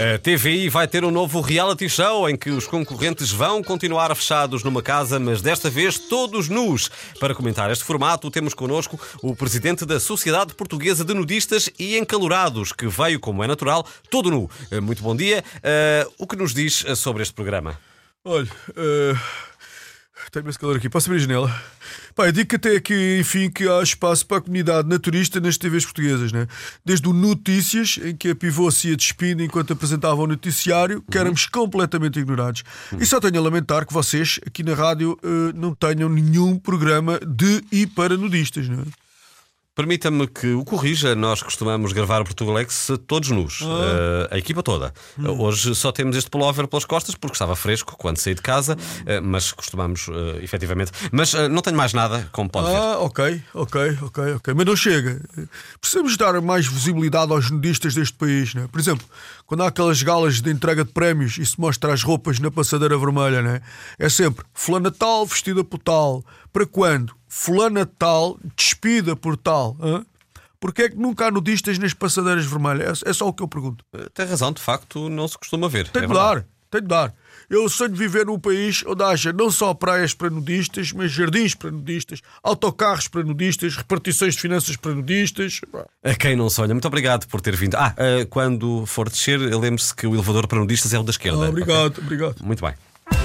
A TVI vai ter um novo reality show em que os concorrentes vão continuar fechados numa casa, mas desta vez todos nus. Para comentar este formato, temos connosco o presidente da Sociedade Portuguesa de Nudistas e Encalorados, que veio, como é natural, todo nu. Muito bom dia. O que nos diz sobre este programa? Olha, tenho esse calor aqui. Posso abrir a janela? Pá, eu digo que até aqui, enfim, que há espaço para a comunidade naturista nas TVs portuguesas, né? Desde o Notícias, em que a pivô se ia despindo enquanto apresentava o noticiário, que éramos completamente ignorados. E só tenho a lamentar que vocês, aqui na rádio, não tenham nenhum programa de e para nudistas, não é? Permita-me que o corrija. Nós costumamos gravar o Portugalex todos nus, a equipa toda. Hoje só temos este pullover pelas costas porque estava fresco quando saí de casa, mas costumamos, efetivamente. Mas não tenho mais nada, como pode ver. Ok. Mas não chega. Precisamos dar mais visibilidade aos nudistas deste país, né? Por exemplo, quando há aquelas galas de entrega de prémios e se mostra as roupas na passadeira vermelha, né? É sempre fulana tal vestida por tal. Para quando? Fulana tal despida por tal. Porquê é que nunca há nudistas nas passadeiras vermelhas? É só o que eu pergunto. Tem razão, de facto, não se costuma ver. Tem de dar. Eu sonho de viver num país onde haja não só praias para nudistas, mas jardins para nudistas, autocarros para nudistas, repartições de finanças para nudistas. A quem não sonha, muito obrigado por ter vindo. Quando for descer, lembre-se que o elevador para nudistas é o da esquerda. Obrigado. Muito bem.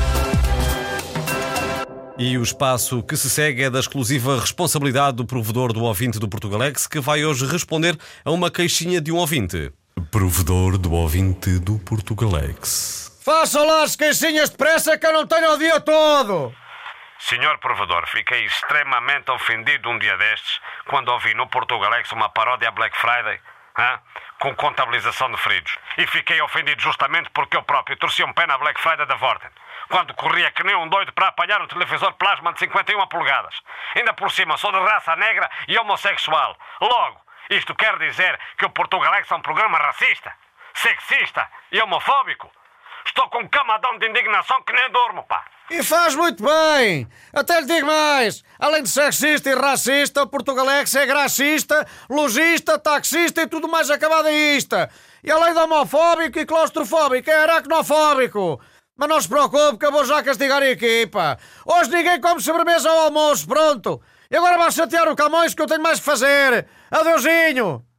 E o espaço que se segue é da exclusiva responsabilidade do provedor do ouvinte do Portugalex, que vai hoje responder a uma queixinha de um ouvinte. Provedor do ouvinte do Portugalex. Façam lá as queixinhas depressa que eu não tenho o dia todo. Senhor provedor, fiquei extremamente ofendido um dia destes quando ouvi no Portugalex uma paródia a Black Friday, com contabilização de feridos. E fiquei ofendido justamente porque eu próprio torci um pé na Black Friday da Vorten, quando corria que nem um doido para apanhar um televisor plasma de 51 polegadas. Ainda por cima sou de raça negra e homossexual. Logo, isto quer dizer que o Portugalex é um programa racista, sexista e homofóbico. Estou com um camadão de indignação que nem durmo, pá. E faz muito bem. Até lhe digo mais. Além de sexista e racista, o Portugalex é graxista, logista, taxista e tudo mais acabadaísta. E além de homofóbico e claustrofóbico, é aracnofóbico. Mas não se preocupe que eu vou já castigar a equipa. Hoje ninguém come sobremesa ao almoço, pronto. E agora vai chatear o Camões que eu tenho mais que fazer. Adeusinho.